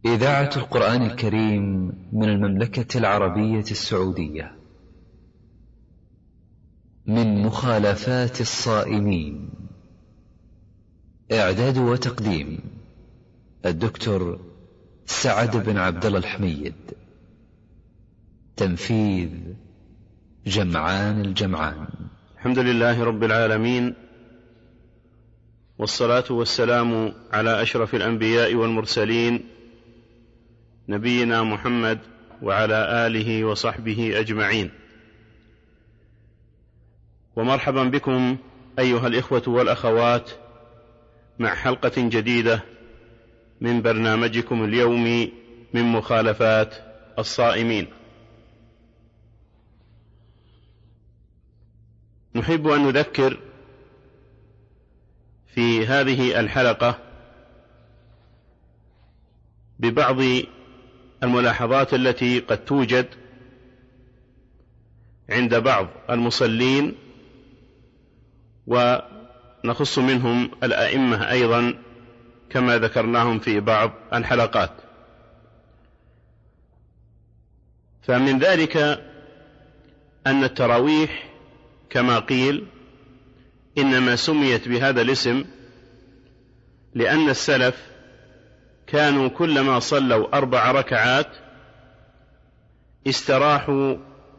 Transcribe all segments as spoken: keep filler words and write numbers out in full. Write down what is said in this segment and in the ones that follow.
إذاعة القرآن الكريم من المملكة العربية السعودية، من مخالفات الصائمين. إعداد وتقديم الدكتور سعد بن عبد الله الحميد. تنفيذ جمعان الجمعان. الحمد لله رب العالمين، والصلاة والسلام على أشرف الأنبياء والمرسلين، نبينا محمد وعلى آله وصحبه أجمعين. ومرحبا بكم أيها الإخوة والأخوات مع حلقة جديدة من برنامجكم اليومي من مخالفات الصائمين. نحب أن نذكر في هذه الحلقة ببعض الملاحظات التي قد توجد عند بعض المصلين، ونخص منهم الأئمة أيضا كما ذكرناهم في بعض الحلقات. فمن ذلك أن التراويح كما قيل إنما سميت بهذا الاسم لأن السلف كانوا كلما صلوا أربع ركعات استراحوا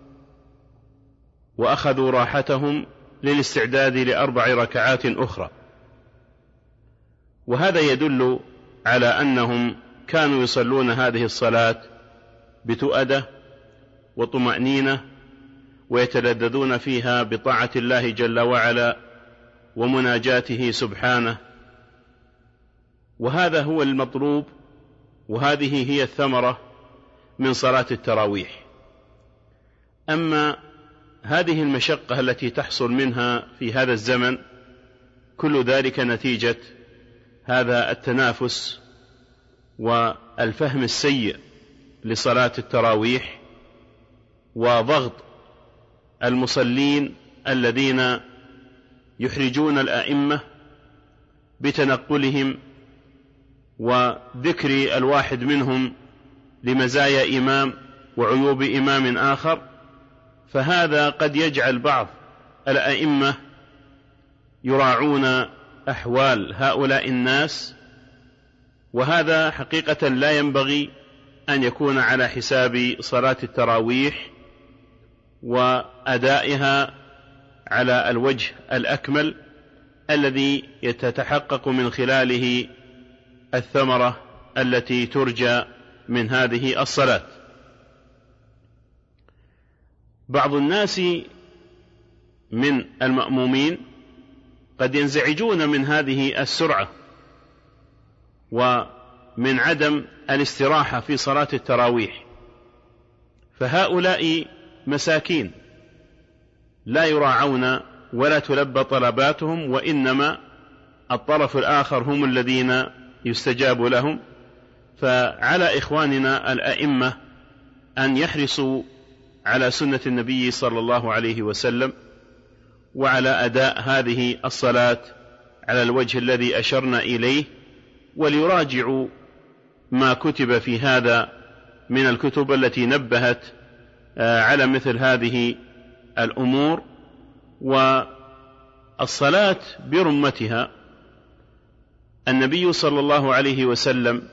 وأخذوا راحتهم للاستعداد لأربع ركعات أخرى، وهذا يدل على أنهم كانوا يصلون هذه الصلاة بتؤدة وطمأنينة، ويتلذذون فيها بطاعة الله جل وعلا ومناجاته سبحانه، وهذا هو المطلوب، وهذه هي الثمرة من صلاة التراويح. أما هذه المشقة التي تحصل منها في هذا الزمن كل ذلك نتيجة هذا التنافس والفهم السيء لصلاة التراويح، وضغط المصلين الذين يحرجون الأئمة بتنقلهم وذكر الواحد منهم لمزايا إمام وعيوب إمام آخر، فهذا قد يجعل بعض الأئمة يراعون أحوال هؤلاء الناس، وهذا حقيقة لا ينبغي أن يكون على حساب صلاة التراويح وأدائها على الوجه الأكمل الذي يتحقق من خلاله الثمرة التي ترجى من هذه الصلاة. بعض الناس من المأمومين قد ينزعجون من هذه السرعة ومن عدم الاستراحة في صلاة التراويح، فهؤلاء مساكين لا يراعون ولا تلبى طلباتهم، وإنما الطرف الآخر هم الذين يستجاب لهم. فعلى إخواننا الأئمة أن يحرصوا على سنة النبي صلى الله عليه وسلم وعلى أداء هذه الصلاة على الوجه الذي أشرنا إليه، وليراجعوا ما كتب في هذا من الكتب التي نبهت على مثل هذه الأمور. والصلاة برمتها النبي صلى الله عليه وسلم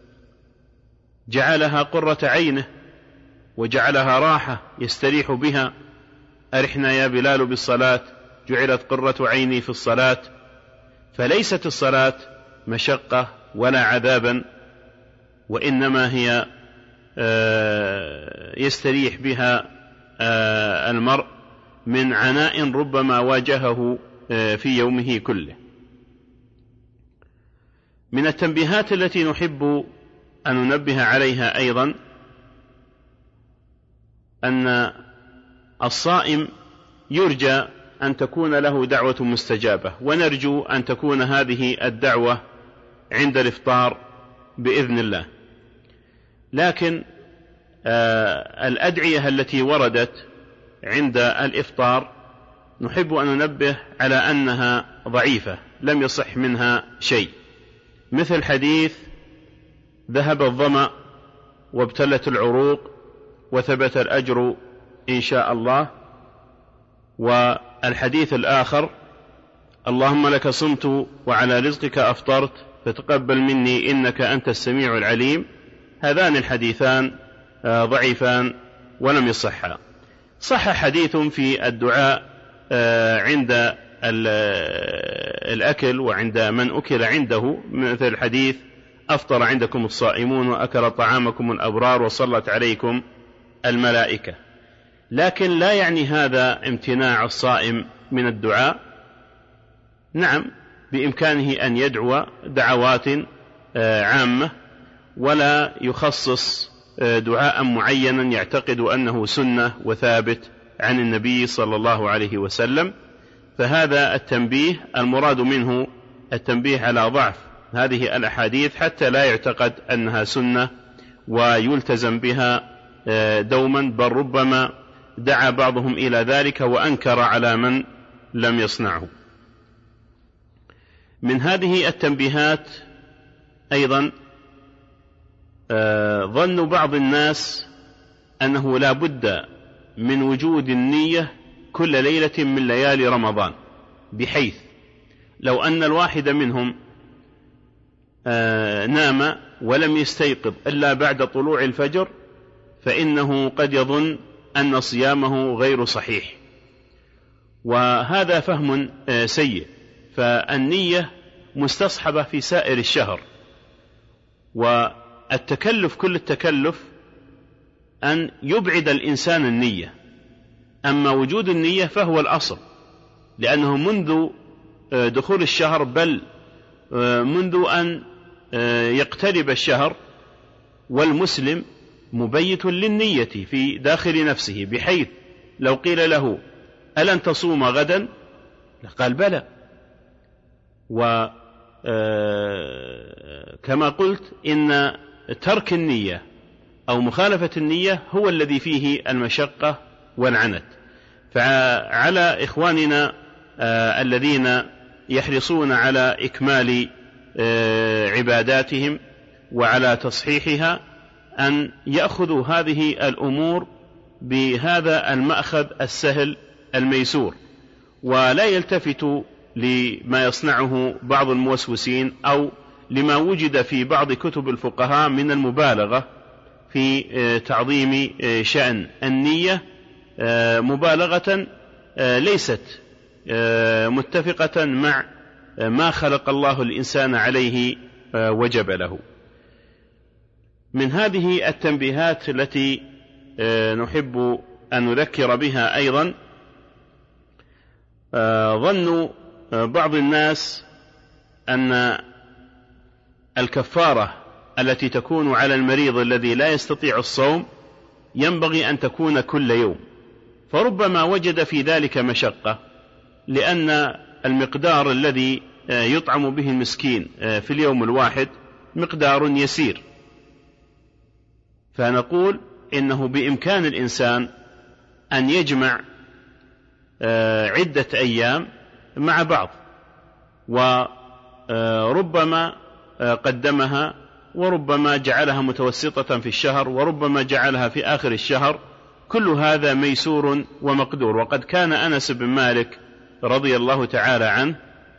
جعلها قرة عينه وجعلها راحة يستريح بها. أرحنا يا بلال بالصلاة جعلت قرة عيني في الصلاة. فليست الصلاة مشقة ولا عذابا، وإنما هي يستريح بها المرء من عناء ربما واجهه في يومه كله. من التنبيهات التي نحب أن ننبه عليها أيضا أن الصائم يرجى أن تكون له دعوة مستجابة، ونرجو أن تكون هذه الدعوة عند الإفطار بإذن الله. لكن آه الأدعية التي وردت عند الإفطار نحب أن ننبه على أنها ضعيفة، لم يصح منها شيء، مثل حديث ذهب الظمأ وابتلت العروق وثبت الأجر إن شاء الله. والحديث الآخر: اللهم لك صمت وعلى رزقك أفطرت فتقبل مني إنك أنت السميع العليم. هذان الحديثان ضعيفان ولم يصحا. صح حديث في الدعاء عند الأكل وعند من أكل عنده، مثل حديث: أفطر عندكم الصائمون وأكل طعامكم الأبرار وصلت عليكم الملائكة. لكن لا يعني هذا امتناع الصائم من الدعاء. نعم، بإمكانه أن يدعو دعوات عامة ولا يخصص دعاء معينا يعتقد أنه سنة وثابت عن النبي صلى الله عليه وسلم. فهذا التنبيه المراد منه التنبيه على ضعف هذه الأحاديث حتى لا يعتقد أنها سنة ويلتزم بها دوما، بل ربما دعا بعضهم إلى ذلك وأنكر على من لم يصنعه. من هذه التنبيهات أيضا ظن بعض الناس أنه لا بد من وجود النية كل ليلة من ليالي رمضان، بحيث لو أن الواحد منهم نام ولم يستيقظ إلا بعد طلوع الفجر فإنه قد يظن أن صيامه غير صحيح، وهذا فهم سيء. فالنية مستصحبة في سائر الشهر، والتكلف كل التكلف أن يبعد الإنسان النية. أما وجود النية فهو الأصل، لأنه منذ دخول الشهر بل منذ أن يقترب الشهر والمسلم مبيت للنية في داخل نفسه، بحيث لو قيل له ألن تصوم غدا لقال بلى. وكما قلت إن ترك النية أو مخالفة النية هو الذي فيه المشقة والعنت. فعلى إخواننا الذين يحرصون على إكمال عباداتهم وعلى تصحيحها أن يأخذوا هذه الأمور بهذا المأخذ السهل الميسور، ولا يلتفتوا لما يصنعه بعض الموسوسين أو لما وجد في بعض كتب الفقهاء من المبالغة في تعظيم شأن النية، مبالغة ليست متفقة مع ما خلق الله الإنسان عليه وجب له. من هذه التنبيهات التي نحب أن نذكر بها أيضا ظن بعض الناس أن الكفارة التي تكون على المريض الذي لا يستطيع الصوم ينبغي أن تكون كل يوم، فربما وجد في ذلك مشقة، لأن المقدار الذي يطعم به المسكين في اليوم الواحد مقدار يسير. فنقول إنه بإمكان الإنسان أن يجمع عدة أيام مع بعض، وربما قدمها وربما جعلها متوسطة في الشهر وربما جعلها في آخر الشهر. كل هذا ميسور ومقدور. وقد كان أنس بن مالك رضي الله تعالى عنه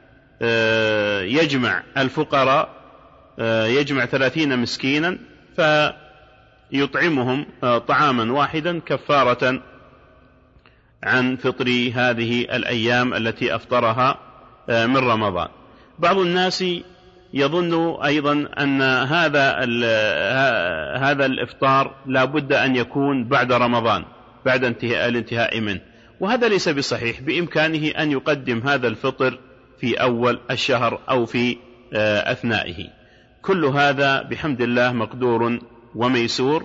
يجمع الفقراء، يجمع ثلاثين مسكينا فيطعمهم طعاما واحدا كفارة عن فطر هذه الأيام التي أفطرها من رمضان. بعض الناس يظن أيضا أن هذا هذا الإفطار لا بد أن يكون بعد رمضان، بعد انتهاء الانتهاء منه، وهذا ليس بصحيح. بإمكانه أن يقدم هذا الفطر في أول الشهر أو في أثنائه. كل هذا بحمد الله مقدور وميسور.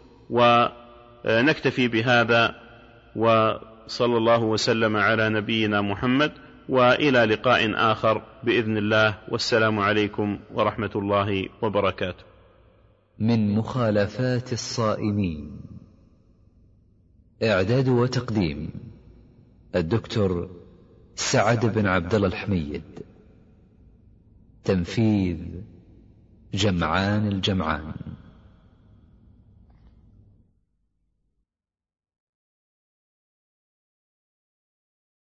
ونكتفي بهذا، وصلى الله وسلم على نبينا محمد، وإلى لقاء آخر بإذن الله، والسلام عليكم ورحمة الله وبركاته. من مخالفات الصائمين. إعداد وتقديم الدكتور سعد بن عبد الله الحميد. تنفيذ جمعان الجمعان.